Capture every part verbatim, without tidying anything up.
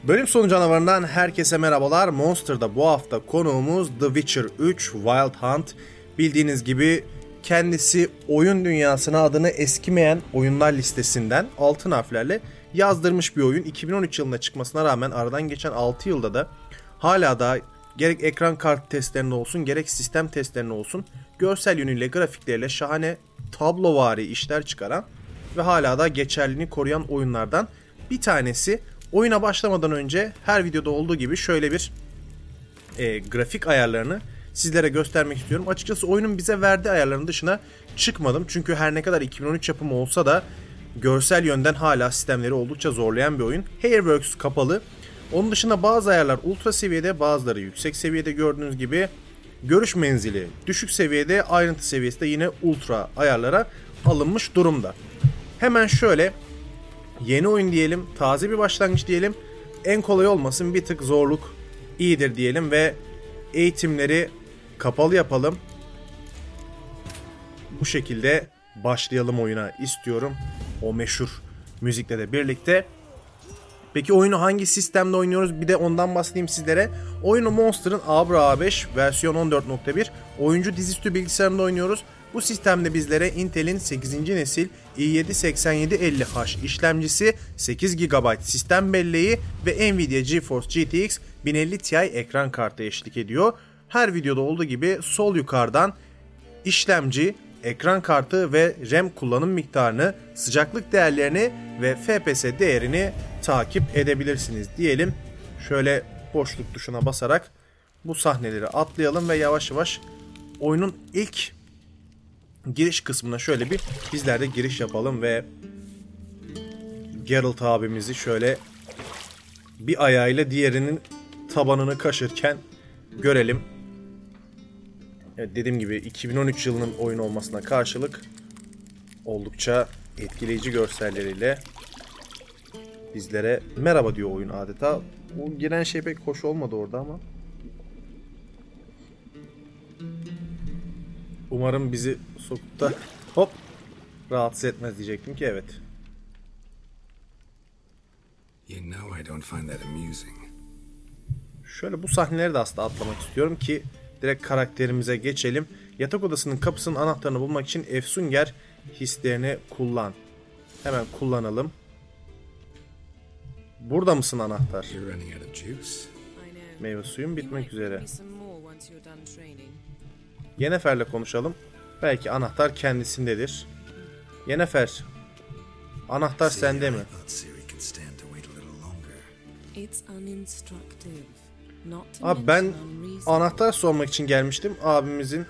Bölüm sonu canavarından herkese merhabalar. Monster'da bu hafta konuğumuz The Witcher üç Wild Hunt. Bildiğiniz gibi kendisi oyun dünyasına adını eskimeyen oyunlar listesinden altın harflerle yazdırmış bir oyun. iki bin on üç yılında çıkmasına rağmen aradan geçen altı yılda da hala da gerek ekran kart testlerinde olsun gerek sistem testlerinde olsun görsel yönüyle, grafikleriyle şahane tablovari işler çıkaran ve hala da geçerliliğini koruyan oyunlardan bir tanesi. Oyuna başlamadan önce her videoda olduğu gibi şöyle bir e, grafik ayarlarını sizlere göstermek istiyorum. Açıkçası oyunun bize verdiği ayarların dışına çıkmadım. Çünkü her ne kadar iki bin on üç yapımı olsa da görsel yönden hala sistemleri oldukça zorlayan bir oyun. Hairworks kapalı. Onun dışında bazı ayarlar ultra seviyede, bazıları yüksek seviyede gördüğünüz gibi. Görüş menzili düşük seviyede, ayrıntı seviyesi de yine ultra ayarlara alınmış durumda. Hemen şöyle yeni oyun diyelim, taze bir başlangıç diyelim. En kolay olmasın, bir tık zorluk iyidir diyelim ve eğitimleri kapalı yapalım. Bu şekilde başlayalım oyuna istiyorum. O meşhur müzikle de birlikte. Peki oyunu hangi sistemde oynuyoruz? Bir de ondan bahsedeyim sizlere. Oyunu Monster'ın Abra A beş versiyon on dört nokta bir oyuncu dizüstü bilgisayarında oynuyoruz. Bu sistemde bizlere Intel'in sekizinci nesil i yedi seksen yedi elli H işlemcisi, sekiz gigabayt sistem belleği ve Nvidia GeForce G T X bin elli Ti ekran kartı eşlik ediyor. Her videoda olduğu gibi sol yukarıdan işlemci, ekran kartı ve RAM kullanım miktarını, sıcaklık değerlerini ve F P S değerini takip edebilirsiniz diyelim. Şöyle boşluk tuşuna basarak bu sahneleri atlayalım ve yavaş yavaş oyunun ilk giriş kısmına şöyle bir bizler de giriş yapalım ve Geralt abimizi şöyle bir ayağıyla diğerinin tabanını kaşırken görelim. Evet, dediğim gibi iki bin on üç yılının oyunu olmasına karşılık oldukça etkileyici görselleriyle bizlere merhaba diyor oyun adeta. O giren şey pek hoş olmadı orada ama. Umarım bizi sokup da hop rahatsız etmez diyecektim ki evet. You know I don't find that amusing. Şöyle bu sahneleri de aslında atlamak istiyorum ki direkt karakterimize geçelim. Yatak odasının kapısının anahtarını bulmak için Efsunger hislerini kullan. Hemen kullanalım. Burada mısın anahtar? Meyve suyum bitmek üzere. Yennefer'le konuşalım. Belki anahtar kendisindedir. Yennefer, anahtar sende mi? Abi ben anahtar sormak için gelmiştim. Abimizin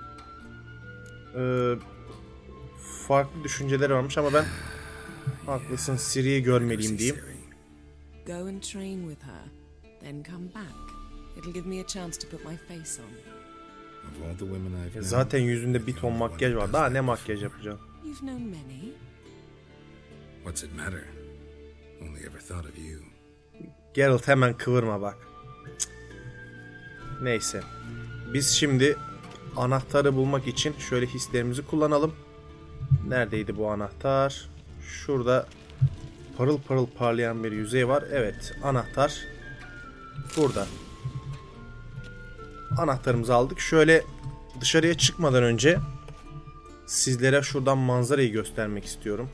e, farklı düşünceleri varmış ama ben haklısın, Ciri'yi görmeliyim diyeyim. Go and train with her, then come back. It'll give me a chance to put my face on. Zaten yüzünde bir ton makyaj var. Daha ne makyaj yapacağım? You've known many. What's it matter? Only ever thought of you. Geralt hemen kıvırma bak. Cık. Neyse. Biz şimdi anahtarı bulmak için şöyle hislerimizi kullanalım. Neredeydi bu anahtar? Şurada parıl parıl parlayan bir yüzey var. Evet, anahtar burada. Anahtarımızı aldık. Şöyle dışarıya çıkmadan önce sizlere şuradan manzarayı göstermek istiyorum.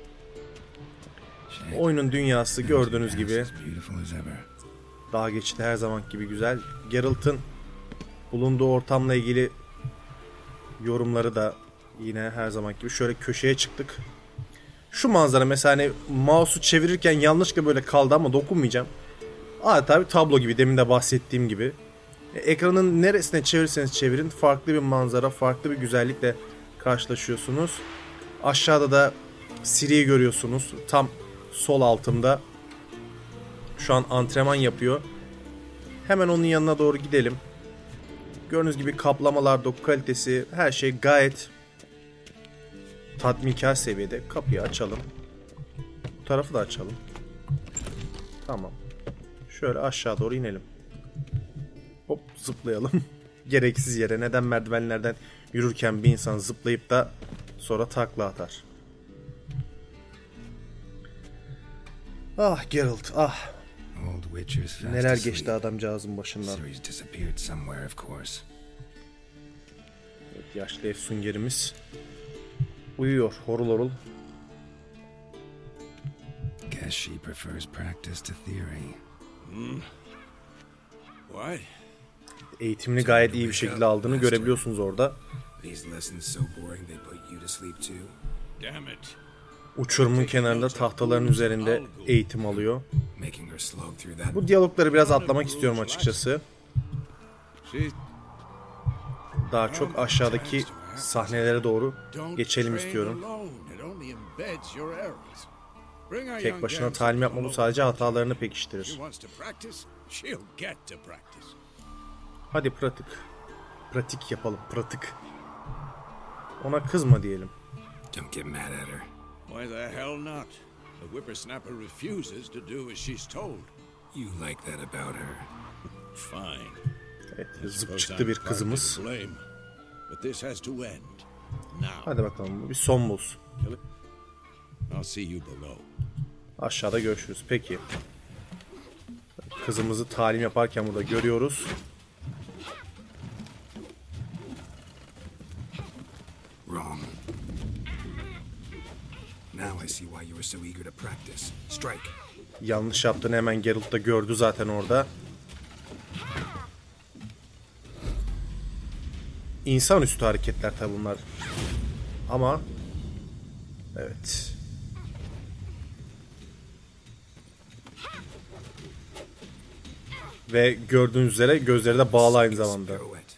Oyunun dünyası gördüğünüz gibi dağ geçidi her zaman gibi güzel. Geralt'ın bulunduğu ortamla ilgili yorumları da yine her zaman gibi. Şöyle köşeye çıktık. Şu manzara mesela, hani mouse'u çevirirken yanlışlıkla böyle kaldı ama dokunmayacağım. Adeta bir tablo gibi, demin de bahsettiğim gibi. Ekranın neresine çevirirseniz çevirin farklı bir manzara, farklı bir güzellikle karşılaşıyorsunuz. Aşağıda da Ciri'yi görüyorsunuz. Tam sol altımda. Şu an antrenman yapıyor. Hemen onun yanına doğru gidelim. Gördüğünüz gibi kaplamalar, doku kalitesi, her şey gayet tatminkar seviyede. Kapıyı açalım. Bu tarafı da açalım. Tamam. Şöyle aşağı doğru inelim. Hop, zıplayalım. Gereksiz yere. Neden merdivenlerden yürürken bir insan zıplayıp da sonra takla atar? Ah Geralt, ah. Old Witcher's fast Neler asleep. geçti adamcağızın başından. Ciri's disappeared somewhere, of course. Evet, yaşlı efsungerimiz uyuyor horul horul. Guess she prefers practice to theory. What? Eğitimini gayet iyi bir şekilde aldığını görebiliyorsunuz orada. These lessons so boring they put you to sleep too. Damn it. Uçurumun kenarında tahtaların üzerinde eğitim alıyor. Making her slog through that. Bu diyalogları biraz atlamak istiyorum açıkçası. She Daha çok aşağıdaki sahnelere doğru geçelim istiyorum. Tek başına talim yapma, bu sadece hatalarını pekiştirir. Hadi pratik. Pratik yapalım, pratik. Ona kızma diyelim. Don't get mad at her. Why the hell not? The whippersnapper refuses to do as she's told. You like that about her. Fine. Evet, zıp çıktı bir kızımız. But this has to end. Now. Hadi bakalım, bu bir son bulsun. I'll see you below. Aşağıda görüşürüz. Peki. Kızımızı talim yaparken burada görüyoruz. Wrong. Now I see why you were so eager to practice. Strike. Yanlış yaptığını hemen Geralt da gördü zaten orada. İnsanüstü hareketler tabi bunlar. Ama evet. Ve gördüğünüz üzere gözleri de bağlı aynı zamanda. Pirouette.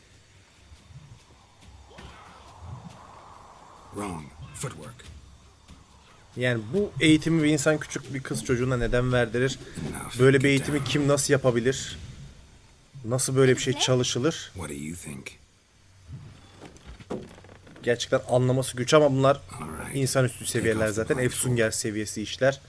Wrong. Footwork. Yani bu eğitimi bir insan küçük bir kız çocuğuna neden verdirir? Böyle bir eğitimi kim nasıl yapabilir? Nasıl böyle bir şey çalışılır? What do you think? Gerçekten anlaması güç ama bunlar insanüstü seviyeler zaten. Efsunger seviyesi işler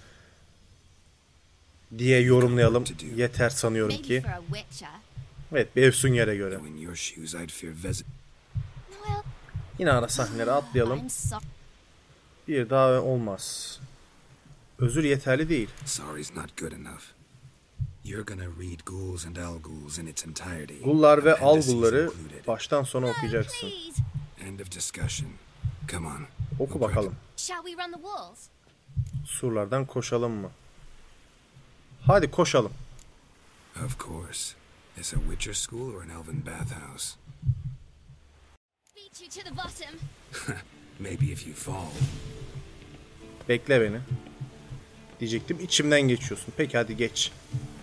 diye yorumlayalım. Yeter sanıyorum ki. Evet, bir Efsunger'e göre. In your shoes, I'd fear Ves- Yine ara sahnelere atlayalım. Bir daha olmaz. Özür yeterli değil. Sorry's not good enough. You're gonna read Ghouls and Alguls in its entirety. Gullar ve Appendices Algulları included. baştan sona okuyacaksın. End of discussion. Come on. Oku bakalım. Shall we run the walls? Surlardan koşalım mı? Hadi koşalım. Of course. Is a Witcher school or an elven bathhouse? Beat you to the bottom. Maybe if you fall. Bekle beni. Diyecektim, içimden geçiyorsun. Peki hadi geç.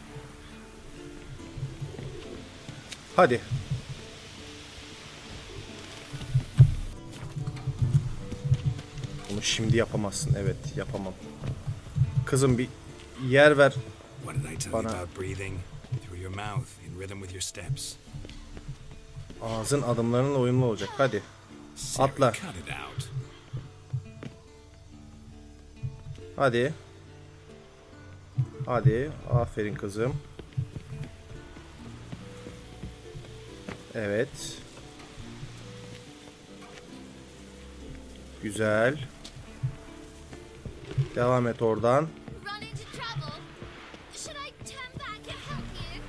Hadi. Bunu şimdi yapamazsın. Evet, yapamam. Kızım bir yer ver. What did I tell Bana. you about breathing? Through your mouth, in rhythm with your steps. Ağzın adımlarınla uyumlu olacak. Hadi. Atla. Cut it out. Hadi. Hadi. Aferin kızım. Evet. Güzel. Devam et oradan. Run into trouble. Should I turn back and help you?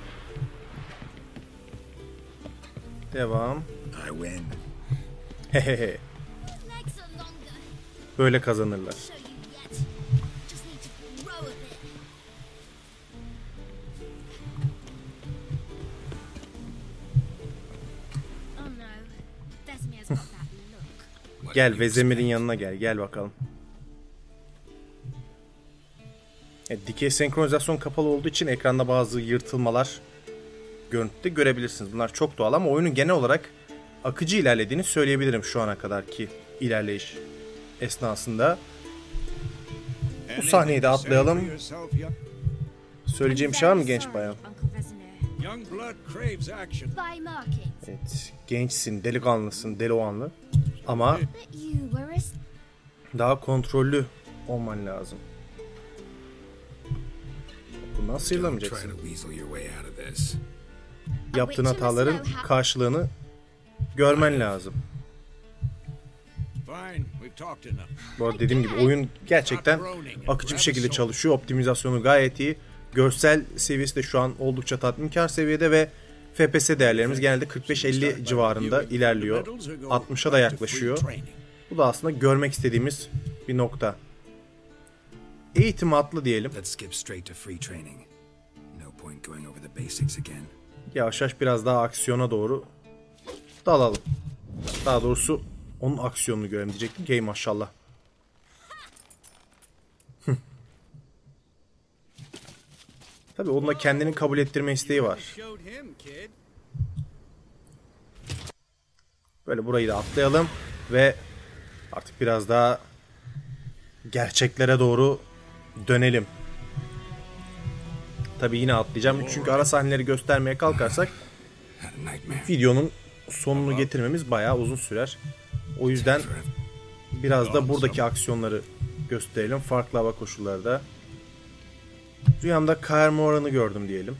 Devam. I win. Hehehe. Legs are longer. Böyle kazanırlar. Show you yet. Just need to grow a bit. Oh no. Vesemir's got that look. What Gel did you Vezemir'in expect? yanına gel. Gel bakalım. Evet, dikey senkronizasyon kapalı olduğu için ekranda bazı yırtılmalar görüntüde görebilirsiniz. Bunlar çok doğal ama oyunun genel olarak akıcı ilerlediğini söyleyebilirim şu ana kadarki ilerleyiş esnasında. Bu sahneyi de atlayalım. Söyleyeceğim şey var mı genç bayan? Uncle Vesemir. Young blood craves action. By markings. Evet, gençsin, delikanlısın, delikanlı. Ama But you were a daha kontrollü olman lazım. Bundan Don't try sıyrılamayacaksın. to weasel your way out of this. Yaptığın hataların karşılığını görmen lazım. Fine, we've talked enough. Bu arada dediğim gibi oyun gerçekten akıcı bir şekilde çalışıyor. Optimizasyonu gayet iyi. Görsel seviyesi de şu an oldukça tatminkar seviyede ve F P S değerlerimiz genelde kırk beş elli civarında ilerliyor. altmışa da yaklaşıyor. Bu da aslında görmek istediğimiz bir nokta. Eğitimi atlı diyelim. Let's skip straight to free training. No point going over the basics again. Yavaş yavaş biraz daha aksiyona doğru dalalım. Daha doğrusu onun aksiyonunu görelim diyecektim ki maşallah. Tabii onun da kendini kabul ettirme isteği var. Böyle burayı da atlayalım ve artık biraz daha gerçeklere doğru dönelim. Tabii yine atlayacağım çünkü ara sahneleri göstermeye kalkarsak videonun sonunu getirmemiz bayağı uzun sürer. O yüzden biraz da buradaki aksiyonları gösterelim farklı hava koşullarda. Rüyamda Kaer Morhen'ı gördüm diyelim.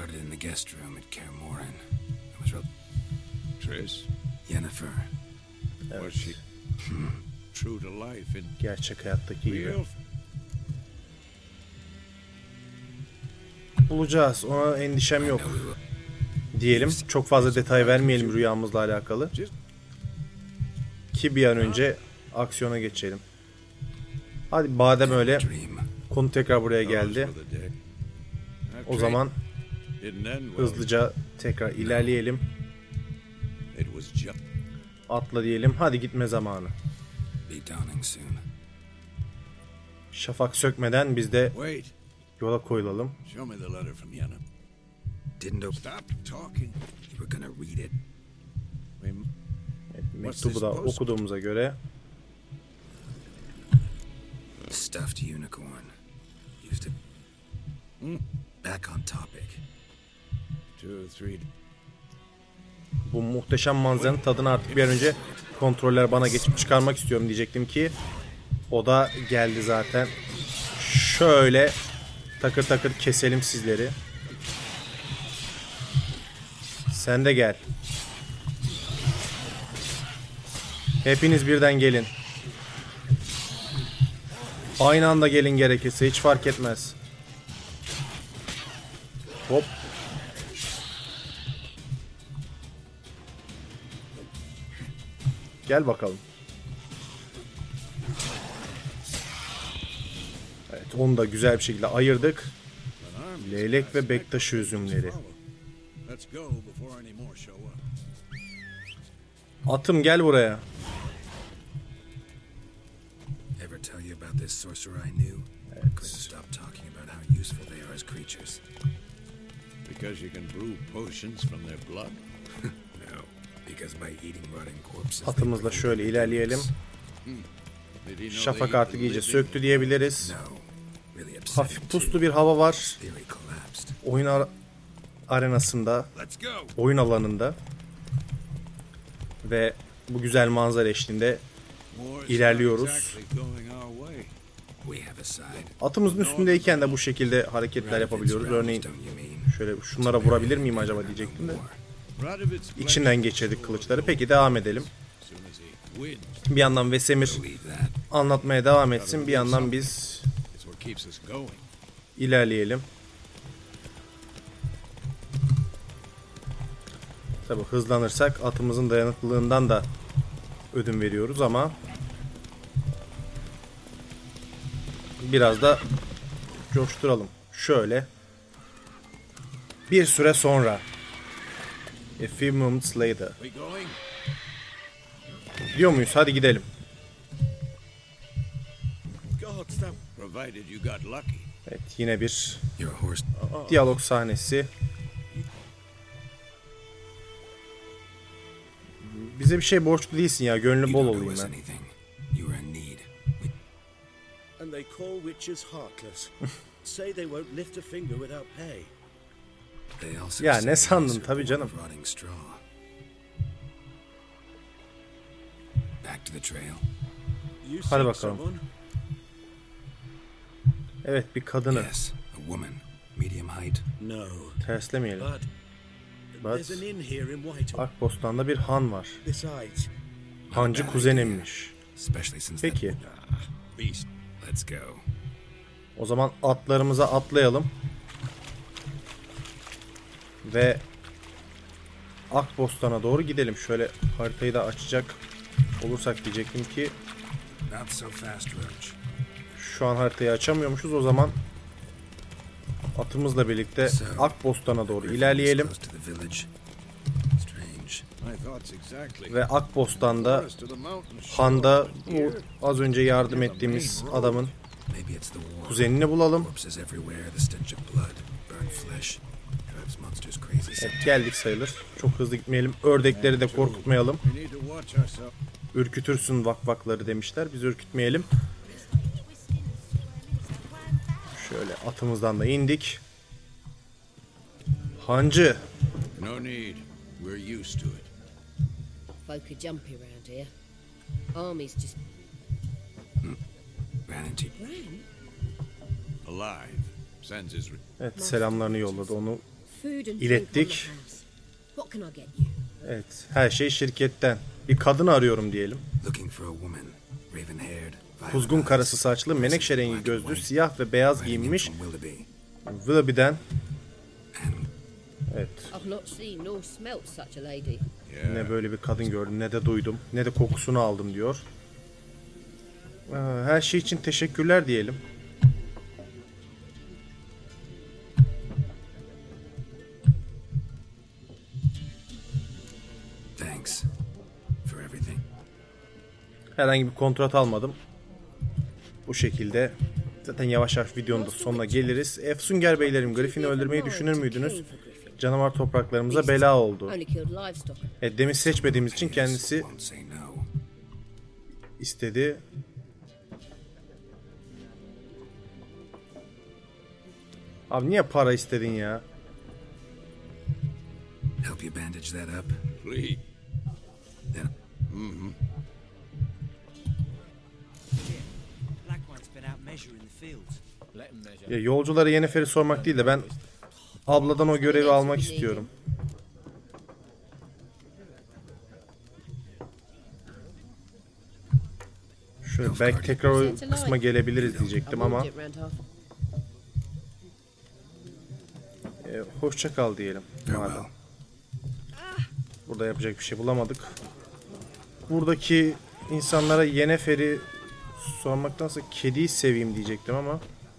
Triss? Yennefer. Was she true to life in Gerçek hayattaki gibi. real? Bulacağız. Ona endişem yok. Diyelim. Çok fazla detay vermeyelim rüyamızla alakalı. Ki bir an önce aksiyona geçelim. Hadi madem öyle konu tekrar buraya geldi. O zaman hızlıca tekrar ilerleyelim. Atla diyelim. Hadi gitme zamanı. Şafak sökmeden biz de Wait. yola koyulalım. Show me the letter from Yenna. Didn't open. Stop talking. You were gonna read it. We Evet, mektubu da okuduğumuza göre Stuffed unicorn. Used to. Back on topic. two, three. bu muhteşem manzaranın tadını artık bir an önce kontroller bana geçip çıkarmak istiyorum diyecektim ki o da geldi zaten. Şöyle takır takır keselim sizleri. Sen de gel. Hepiniz birden gelin. Aynı anda gelin gerekirse hiç fark etmez. Hop. Gel bakalım. Evet, onu da güzel bir şekilde ayırdık. Leylek ve bektaşı üzümleri. Let's go before any more show up. Atım gel buraya. Ever tell you about this sorcerer I knew? Couldn't stop talking about how useful they are as creatures. Because you can brew potions from their blood? No, because by eating rotting corpses. Atımızla şöyle ilerleyelim. Did he know Şafak they eat artık the iyice living? söktü diyebiliriz. No, really upsetting Hafif puslu bir hava var. theory collapsed. Oyun ar- arenasında, Let's go. oyun alanında. Ve bu güzel manzara eşliğinde War's İlerliyoruz. not exactly going our way. We have a side. atımızın üstündeyken de bu şekilde hareketler yapabiliyoruz. Örneğin Don't you mean? şöyle şunlara vurabilir miyim acaba diyecektim de. Radovid's İçinden geçirdik kılıçları. Peki devam edelim. as soon as he wins, Bir yandan Vesemir Believe that. anlatmaya devam etsin. Bir yandan biz it's what keeps us going. ilerleyelim. Tabi hızlanırsak atımızın dayanıklılığından da ödün veriyoruz ama biraz da coşturalım. Şöyle bir süre sonra a few moments later We going? diyor muyuz? Hadi gidelim. God, stop. Provided you got lucky. Evet, yine bir Your horse. diyalog sahnesi. Bize bir şey borçlu değilsin ya. Gönlü You bol don't owe olayım us ben. anything. You were in need. And they call witches heartless. Say they won't lift a finger without pay. They also Ya say ne sandın these are tabii born canım. of rotting straw. Back to the trail. You Hadi seek bakalım. someone? Evet, bir kadını Yes, a woman, medium height. No. terslemeyelim. But, But- there's an inn here in Whitehall. Akbostan'da bir han var. Besides, Hancı kuzenimmiş. Especially since Peki. that beast. Let's go. O zaman atlarımıza atlayalım. Ve Akbostan'a doğru gidelim. Şöyle haritayı da açacak olursak diyecektim ki Not so fast, Roach. şu an haritayı açamıyormuşuz. O zaman atımızla birlikte Akbostan'a doğru ilerleyelim. Close to the village. Strange. My thoughts exactly. Ve Akbostan'da Forest to the mountains. Han'da bu az önce yardım ettiğimiz adamın Maybe it's the war. kuzenini bulalım. Corpses everywhere, the stench of blood, burnt flesh. Drives monsters crazy. Evet, geldik sayılır. Çok hızlı gitmeyelim. Ördekleri de korkutmayalım. We need to watch ourselves. Ürkütürsün vakvakları demişler. Biz ürkütmeyelim. Şöyle atımızdan da indik. Hancı. No need. We're used to it. Folk are jumpy around here. Armies just Ran into ran. Alive. Sends his. Re- Evet, selamlarını yolladı, onu Food and drink on the İlettik. house. What can I get you? evet, her şey şirketten. Bir kadın arıyorum diyelim. looking for a woman, raven-haired, violent Kuzgun eyes, karası saçlı, menekşe rengi black and gözlü, white, siyah ve beyaz riding in giyinmiş from Willoughby. Willoughby'den. And Evet, I've not seen nor smelt such a lady. yeah. ne böyle bir kadın gördüm, ne de duydum, ne de kokusunu aldım diyor. Ee, Her şey için teşekkürler diyelim. thanks for everything. Herhangi bir kontrat almadım. Bu şekilde zaten yavaş yavaş videonun da sonuna geliriz. Efsunger beylerim, Griffin'i öldürmeyi düşünür müydünüz? Canavar topraklarımıza bela oldu. Only killed livestock. Evet, demin seçmediğimiz için kendisi Won't say no. istedi. Abi niye para istedin ya? Help you bandage that up. Please. Then Black one's been out measuring the fields. Let him measure. Ya yolculara Yennefer'i sormak değil de ben abladan o görevi almak istiyorum. Şöyle belki tekrar o kısma gelebiliriz diyecektim ama Warmed it round half. e, hoşça kal diyelim. Madem. farewell. Burada yapacak bir şey bulamadık. Buradaki insanlara Yennefer'i sormaktansa kediyi seveyim diyecektim ama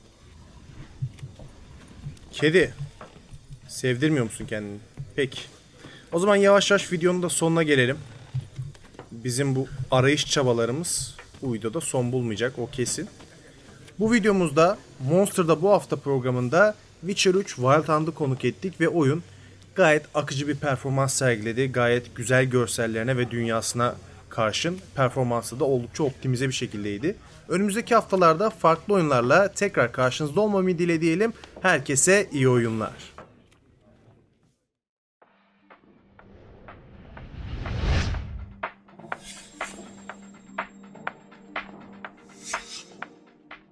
kedi sevdirmiyor musun kendini? Peki. O zaman yavaş yavaş videonun da sonuna gelelim. Bizim bu arayış çabalarımız bu videoda son bulmayacak, o kesin. Bu videomuzda Monster'da bu hafta programında Witcher üç Wild Hunt'ı konuk ettik ve oyun gayet akıcı bir performans sergiledi. Gayet güzel görsellerine ve dünyasına karşın performansı da oldukça optimize bir şekildeydi. Önümüzdeki haftalarda farklı oyunlarla tekrar karşınızda olmamı dileyelim. Herkese iyi oyunlar.